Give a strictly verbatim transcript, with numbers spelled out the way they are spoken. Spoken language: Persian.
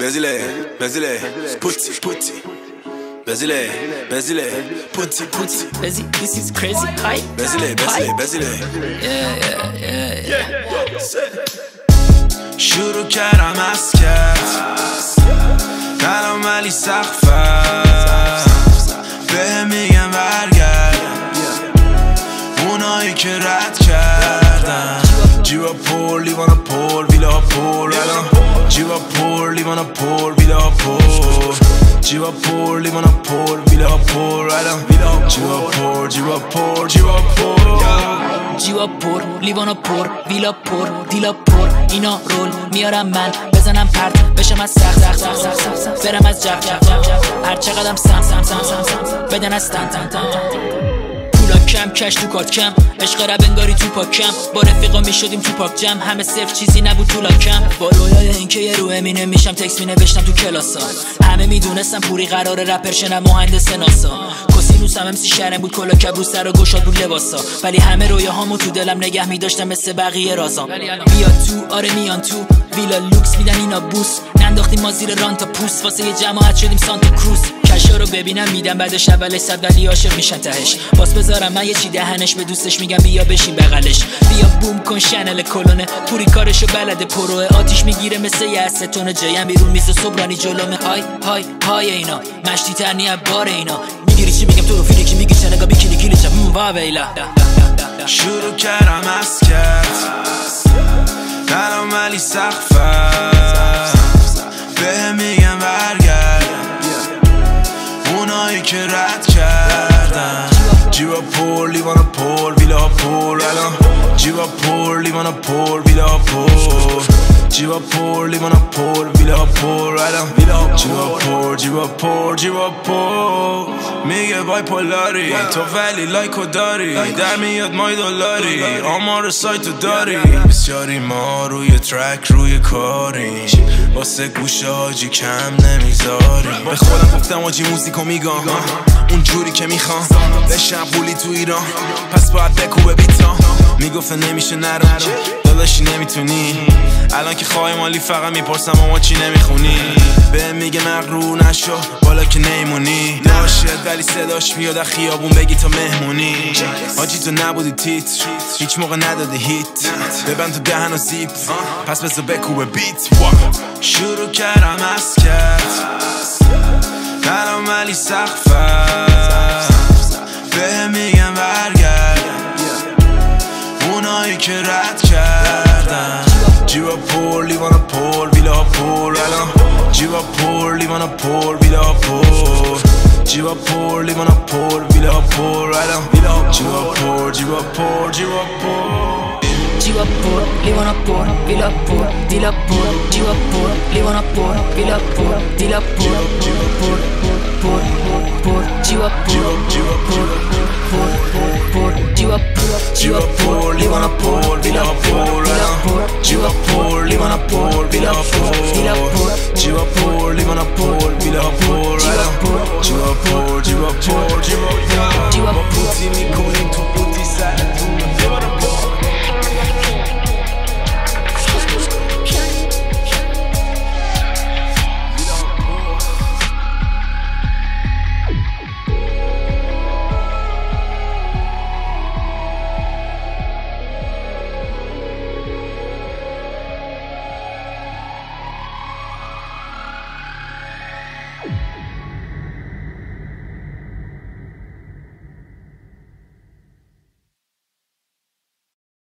Basile, Basile, Putti, Putti. Basile, Basile, Putti, Putti. Basile, this is crazy. Hi. Basile, Basile, Basile. Yeah, yeah, yeah, yeah. شروع کردم از کرد دلم ولی سقفت به میگم برگرد اونایی که رد کردن جیبا پر لیوانا پر ویلا پر جیبا پر لیوانا پر ویلا پر جیبا پر لیوانا پر ویلا پر جیبا پر جیبا پر جیبا پر جیبا پر لیوانا پر ویلا پر دیلا پر اینا رول میارم من بزنم پرت بشم از سخت سخت سخت سخت برم از جف جف جف هر چقدرم سم سم سم سم بدن از تن تن تن پولا کم کش تو کات کم عشق رب انگاری تو پاکم با رفیقا میشدیم تو پاک جم همه صفر چیزی نبود تو لاکم با رویای اینکه یه رو امینه میشم تکس می نوشتم تو کلاسا همه میدونستم پوری قرار رپر شنم مهندس ناسا کسینوس هم امسی شرم بود کلا کبرو سر و گشاد بود لباسا ولی همه رویاهامو تو دلم نگه میداشتم مثل بقیه رازام بیا تو آره میان تو ویلا لوکس میدن اینا بوس ننداختیم ما زیر ران تا پوست واسه یه جماعت شدیم سانتا کروز کشا رو ببینم میدم بعدش اولش صد ولی عاشق میشن تهش باز بذارم من یه چی دهنش به دوستش میگم بیا بشین بغلش بیا بوم کن شنل کلونه پوری کارشو بلده پروه آتیش میگیره مثل یه استونه جایم بیرون میز صبرانی جلومه های های های اینا مشتی ترنی بار اینا میگیری چی میگم تو رو فیلیکی میگی چنگا بیکینی کلی چم وا ویلا شروع کردم از کرد دلم ولی سقفت به میگم برگرد اونایی که رد کردن جیبا پر لیوانا پر ویلا پر جیبا پر لیوانا پر ویلا پر جیبا پر لیوانا پر ویلا پر جیبا پر جیبا پر جیبا پر میگه بای پولاری تو ولی لایکو داری در میاد مای دلاری آمار سایتو داری بسیاری ما روی ترک روی کاری واسه گوشه حاجی کم نمیذاریم به خودم گفتم حاجی موزیکو میگم اون جوری که میخوام بشم قولی تو ایران پس باید بکوبه بیتا میگفتن نمیشه نرو داداشی نمیتونی الان که خواهی مالی فقط میپرسم اما چی نمیخونی به میگه مغرور نشو بالا که نیمونی ناشد ولی صداش میاد از خیابون بگی تا مهمونی حاجی تو نبودی تیتر هیچ موقع نداده هیت ببند تو دهن و زیپ پس بذار بکوبه بیت شروع کردم از کرد دلم ولی سقفت به میگم برگرد اونایی که رد کردن جیبا پر لیوانا پر ویلا پر جیبا پر لیوانا پر ویلا پر جیبا پر لیوانا پر ویلا پر جیبا پر جیبا پر جیبا پر جیبا پر لیوانا پر ویلا پر دیلا پر جیبا پر لیوانا پر ویلا پر دیلا پر پر پر پر جیبا پر جیبا پر پر جیبا پر جیبا پر لیوانا پر ویلا پر جیبا پر لیوانا پر ویلا